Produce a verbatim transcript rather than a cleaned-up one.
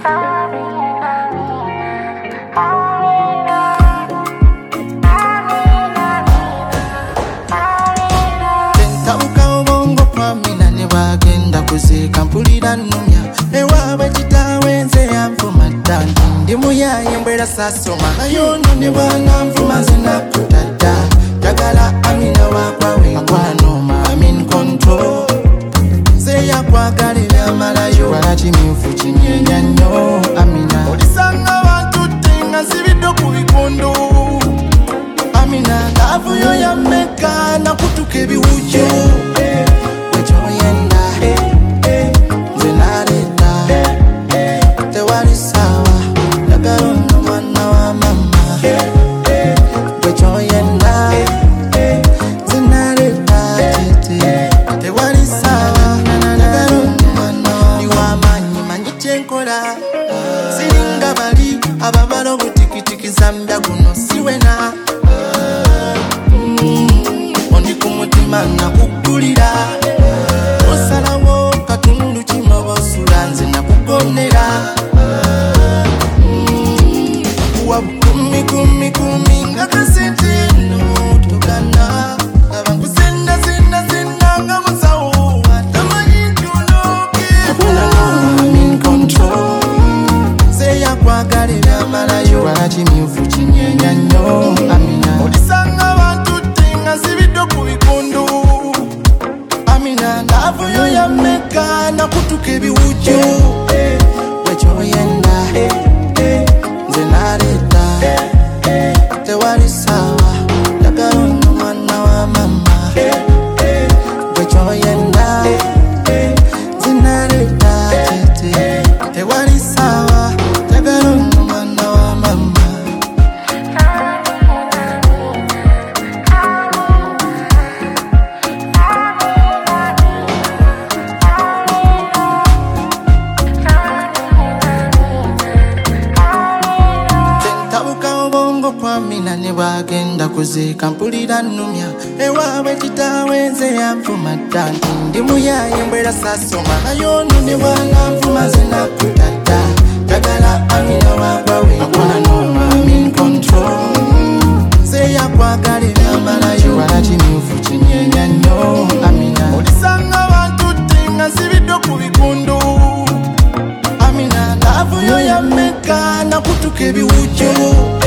Kuzika mpulira nnumya ewaabwe kitaawe nze yanvuma dda ndi muyaye mbwera saasoma ayono ne bwana nvuma nze nakutadda njagala Amina wakwawe nkwanoma I'm in control nze yakwagala ebyamalayo wala kimyufu kinyenya nnyo Amina olisanga abantu tenga nsibidde ku bikondo Amina ngaavuyo yammeka nakutuka ebiwujjo wekyoyenda siringa bali ababalo butikitiki zambya guno siwena ondi ku mutima nakugulira osalawo katundu kimo bosula nze nakugonera wa kumi kumi kumi nga kasente no tugana abantu senda senda senda nga musawo atamanyi ntunoke I'm in control nze yakwagala ebyamalayo wala kimyufu kinyenya nnyo Amina olisanga abantu tenga nsibidde ku bikondo Amina ngaavuyo yammeka nakutuka ebiwujjo wekyoyenda nze naleeta tewali sawa njagala ono mwana wa mama wekyoyenda nze naleeta tete tewali sawa njagala ono mwana wa mama Amina ne bagenda kuzika mpulira nnumya ewaabwe kitaawe nze yanvuma dda ndi muyaye mbwera saasoma ayono ne bwana nvuma nze nakutadda njagala Amina wakwawe nkwanoma I'm in control nze yakwagala ebyamalayo wala kimyufu kinyenya nnyo Amina olisanga abantu tenga nsibidde ku bikondo Amina ngaavuyo yammeka nakutuka ebiwujjo